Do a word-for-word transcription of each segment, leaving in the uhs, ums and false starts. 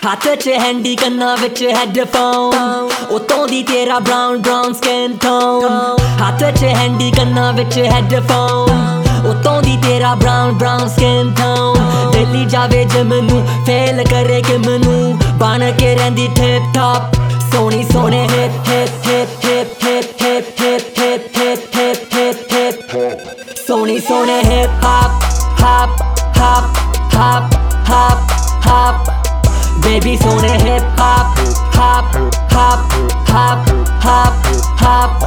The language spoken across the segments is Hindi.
हाथ च हैंडी कन्ना विच हैडफोन उतों दी तेरा ब्राउन ब्राउन स्किन टोन। हाथ च हैंडी कन्ना विच हैडफोन उतों दी तेरा brown brown skin tone. Delhi जावे जे मैनू फेल करे कि मैनू बन के रहिंदी टिप टॉप। सोनी सोने hip hip hip hip hip hip hip hip hip hip hip hip सोनी सोने hip hop hop hop hop hop hop baby सोने hip hop hop hop hop hop hop.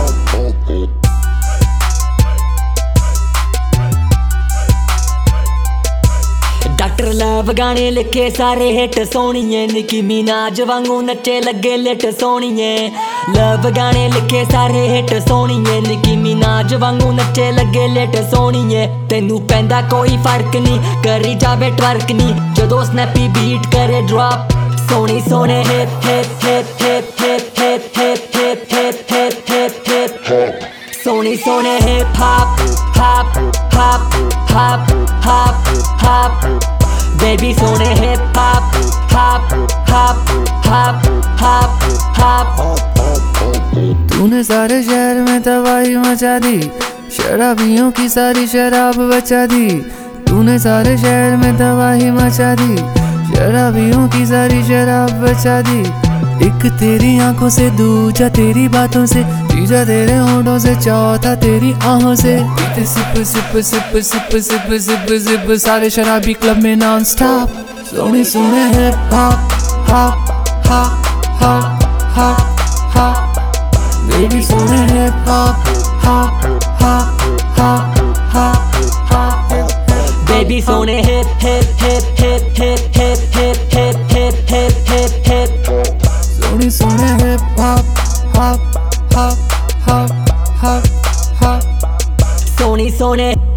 Doctor love गाने लिखे सारे हिट सोनिए। निकी मिनाज वांगू नचे लगे लिट सोनिए। लव गाने लिखे सारे हिट सोनिए। निकी मिनाज वांगू नचे लगे लिट सोनिए। तेनू पैंदा कोई फर्क नहीं करी जावे ट्वर्क नहीं जदों स्नैपी बीट करे ड्रॉप। सोनी सोने hip hip hip hip hip hip hip hip hip hip hip hip सोनी सोने hip hop hop hop hop hop hop baby सोने hip hop hop hop hop hop hop. तूने सारे शहर में तबाही मचा दी शराबियों की सारी शराब बचा दी। तूने सारे शहर में तबाही मचा दी शराबियों की सारी शराब बचा दी। एक तेरी आंखों से दूजा तेरी बातों से तीसरा तेरे होठों से चौथा तेरी आहों से। Sip sip sip sip sip sip sip सारे शराबी क्लब में नॉन स्टॉप। सोने सोने hip hop hop hop hop hop hop baby सोने hip hop hop hop hop hop hop baby सोने hip hip hip hip hip hip hip hip hip hip hip hip सोने सोने hip hop hop hop hop hop hop सोनी सोने